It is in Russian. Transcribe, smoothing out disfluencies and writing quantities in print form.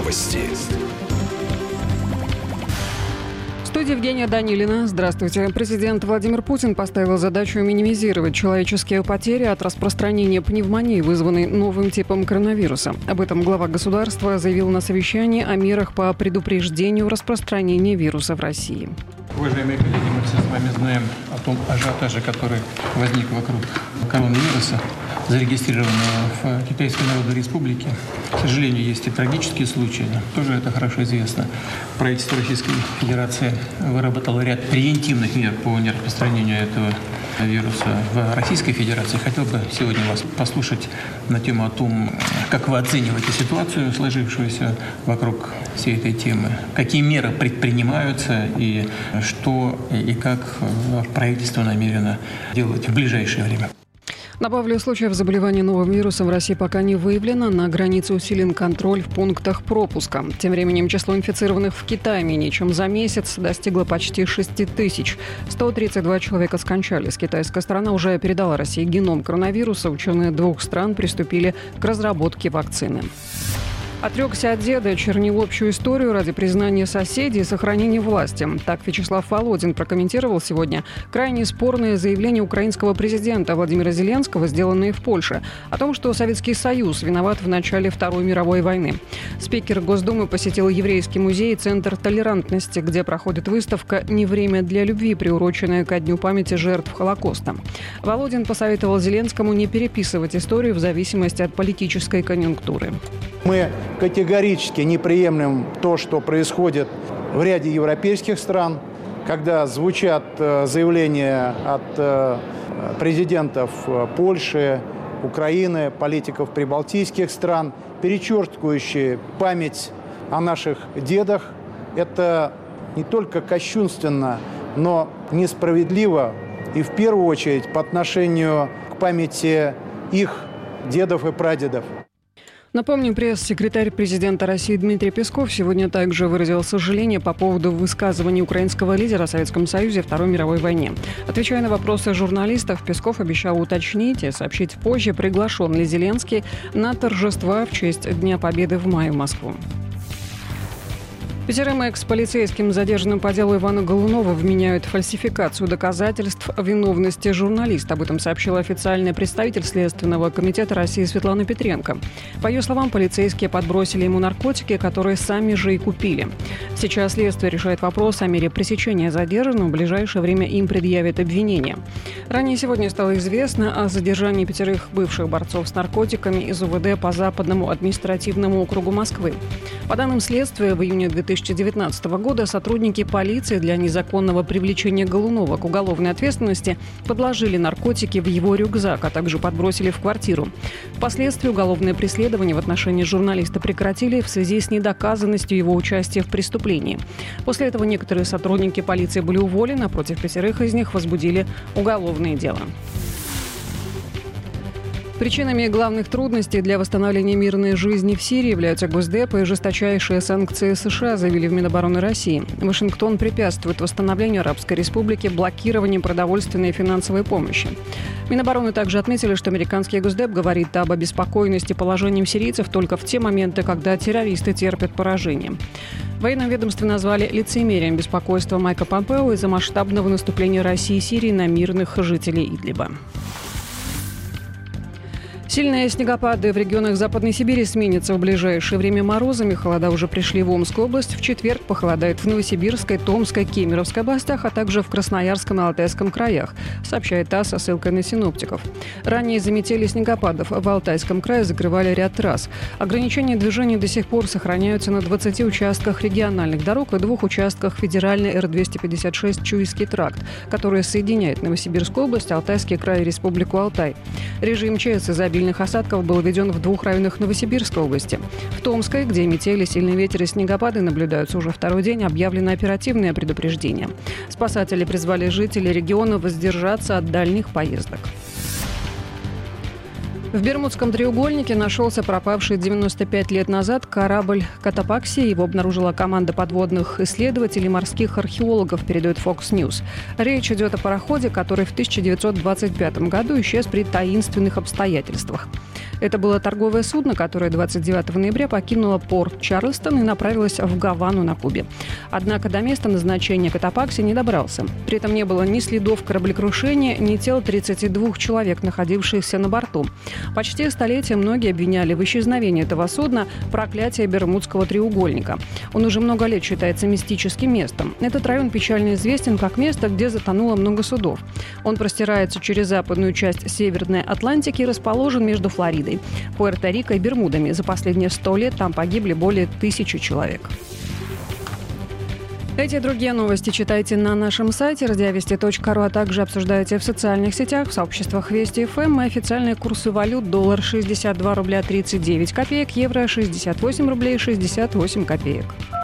Новости. В студии Евгения Данилина. Здравствуйте. Президент Владимир Путин поставил задачу минимизировать человеческие потери от распространения пневмонии, вызванной новым типом коронавируса. Об этом глава государства заявил на совещании о мерах по предупреждению распространения вируса в России. Уважаемые коллеги, мы все с вами знаем о том ажиотаже, который возник вокруг коронавируса, зарегистрированного в Китайской Народной Республике. К сожалению, есть и трагические случаи, тоже это хорошо известно. Правительство Российской Федерации выработало ряд превентивных мер по нераспространению этого вируса в Российской Федерации. Хотел бы сегодня вас послушать на тему о том, как вы оцениваете ситуацию, сложившуюся вокруг всей этой темы, какие меры предпринимаются и что и как правительство намерено делать в ближайшее время. Добавлю, случаев заболевания новым вирусом в России пока не выявлено. На границе усилен контроль в пунктах пропуска. Тем временем число инфицированных в Китае менее чем за месяц достигло почти 6 тысяч. 132 человека скончались. Китайская сторона уже передала России геном коронавируса. Ученые двух стран приступили к разработке вакцины. Отрекся от деда, чернил общую историю ради признания соседей и сохранения власти. Так Вячеслав Володин прокомментировал сегодня крайне спорное заявление украинского президента Владимира Зеленского, сделанное в Польше, о том, что Советский Союз виноват в начале Второй мировой войны. Спикер Госдумы посетил еврейский музей и Центр толерантности, где проходит выставка «Не время для любви», приуроченная ко Дню памяти жертв Холокоста. Володин посоветовал Зеленскому не переписывать историю в зависимости от политической конъюнктуры. Мы категорически не приемлем то, что происходит в ряде европейских стран, когда звучат заявления от президентов Польши, Украины, политиков прибалтийских стран, перечеркивающие память о наших дедах. Это не только кощунственно, но несправедливо и в первую очередь по отношению к памяти их дедов и прадедов. Напомню, пресс-секретарь президента России Дмитрий Песков сегодня также выразил сожаление по поводу высказываний украинского лидера о Советском Союзе в Второй мировой войне. Отвечая на вопросы журналистов, Песков обещал уточнить и сообщить позже, приглашен ли Зеленский на торжества в честь Дня Победы в мае в Москву. 5 экс-полицейским, задержанным по делу Ивана Голунова, вменяют фальсификацию доказательств виновности журналиста. Об этом сообщил официальный представитель Следственного комитета России Светлана Петренко. По ее словам, полицейские подбросили ему наркотики, которые сами же и купили. Сейчас следствие решает вопрос о мере пресечения задержанного. В ближайшее время им предъявят обвинение. Ранее сегодня стало известно о задержании 5 бывших борцов с наркотиками из УВД по Западному административному округу Москвы. По данным следствия, в июне 2019 года сотрудники полиции для незаконного привлечения Голунова к уголовной ответственности подложили наркотики в его рюкзак, а также подбросили в квартиру. Впоследствии уголовное преследование в отношении журналиста прекратили в связи с недоказанностью его участия в преступлении. После этого некоторые сотрудники полиции были уволены, а против 5 из них возбудили уголовные дела. Причинами главных трудностей для восстановления мирной жизни в Сирии являются Госдеп и жесточайшие санкции США, заявили в Минобороны России. Вашингтон препятствует восстановлению Арабской Республики блокированием продовольственной и финансовой помощи. Минобороны также отметили, что американский Госдеп говорит об обеспокоенности положением сирийцев только в те моменты, когда террористы терпят поражение. В военном ведомстве назвали лицемерием беспокойство Майка Помпео из-за масштабного наступления России и Сирии на мирных жителей Идлиба. Сильные снегопады в регионах Западной Сибири сменятся в ближайшее время морозами. Холода уже пришли в Омскую область. В четверг похолодает в Новосибирской, Томской, Кемеровской областях, а также в Красноярском и Алтайском краях, сообщает ТАСС со ссылкой на синоптиков. Ранее из-за метели снегопадов в Алтайском крае закрывали ряд трасс. Ограничения движения до сих пор сохраняются на 20 участках региональных дорог и 2 участках федеральной Р-256 Чуйский тракт, который соединяет Новосибирскую область, Алтайский край и Республику Алтай. Режим ЧС из-за обильных осадков был введен в 2 районах Новосибирской области. В Томской, где метели, сильный ветер и снегопады наблюдаются уже второй день, объявлено оперативное предупреждение. Спасатели призвали жителей региона воздержаться от дальних поездок. В Бермудском треугольнике нашелся пропавший 95 лет назад корабль «Котопакси». Его обнаружила команда подводных исследователей и морских археологов, передает Fox News. Речь идет о пароходе, который в 1925 году исчез при таинственных обстоятельствах. Это было торговое судно, которое 29 ноября покинуло порт Чарльстон и направилось в Гавану на Кубе. Однако до места назначения Котопакси не добрался. При этом не было ни следов кораблекрушения, ни тел 32 человек, находившихся на борту. Почти столетие многие обвиняли в исчезновении этого судна проклятие Бермудского треугольника. Он уже много лет считается мистическим местом. Этот район печально известен как место, где затонуло много судов. Он простирается через западную часть Северной Атлантики и расположен между Флоридой, Пуэрто-Рико и Бермудами. За последние 100 лет там погибли более 1000 человек. Эти и другие новости читайте на нашем сайте радиовести.ру, а также обсуждайте в социальных сетях, в сообществах Вести ФМ. И официальные курсы валют: доллар 62 рубля 39 копеек, евро 68 рублей 68 копеек.